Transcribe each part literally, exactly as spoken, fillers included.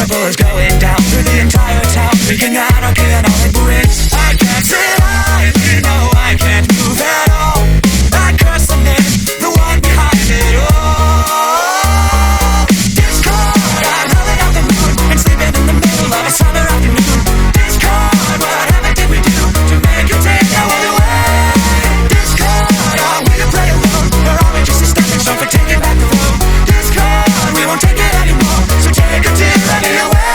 Ripple is going down through the entire town, wreaking anarchy and all it brings. I can't sit idly, no, I can't move at all. I curse the name, the one behind it all. Discord, I'm howling out the moon and sleeping in the middle of a summer afternoon. Discord, whatever did we do to make you take our world away? Discord, are we to play alone, or are we just a stepping stone for taking back the throne? Discord, we won't take it anymore, so take a tyranny away.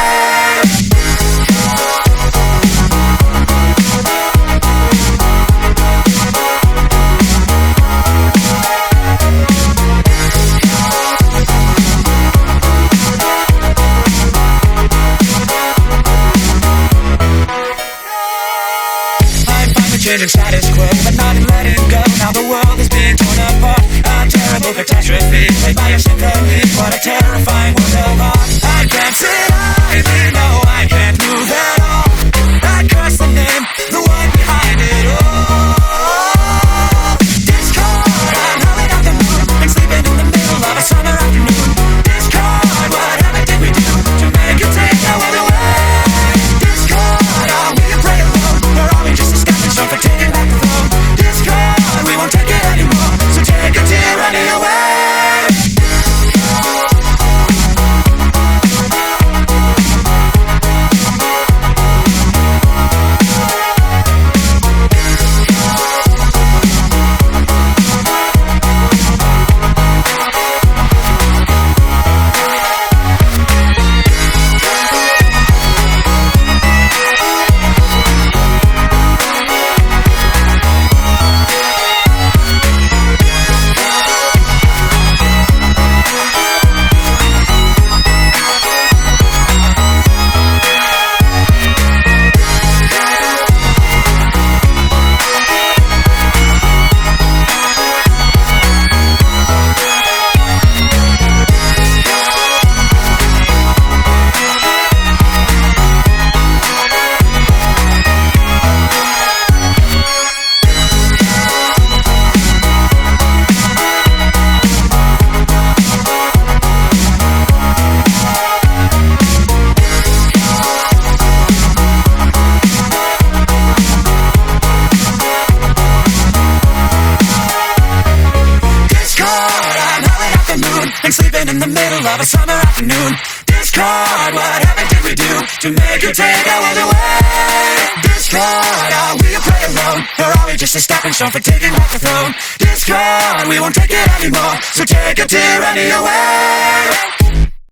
Changing status quo, but not in letting go. Now the world is being torn apart. A terrible catastrophe played by a symphony. What a terrifying world of art. I can't sit idly, no, I can't move at all. I curse the name, the one behind it all. Discord, I'm howling out the moon and sleeping in the middle of a summer afternoon. Discord, whatever did we do to make you take our world away? Discord, are we to play alone, or are we just a stepping stone for taking back the throne? Discord, we won't take it anymore, so take a tyranny away. And sleeping in the middle of a summer afternoon. Discord, whatever did we do to make you take our world away? Discord, are we a play alone, or are we just a stepping stone for taking back the throne? Discord, we won't take it anymore, so take a tyranny away.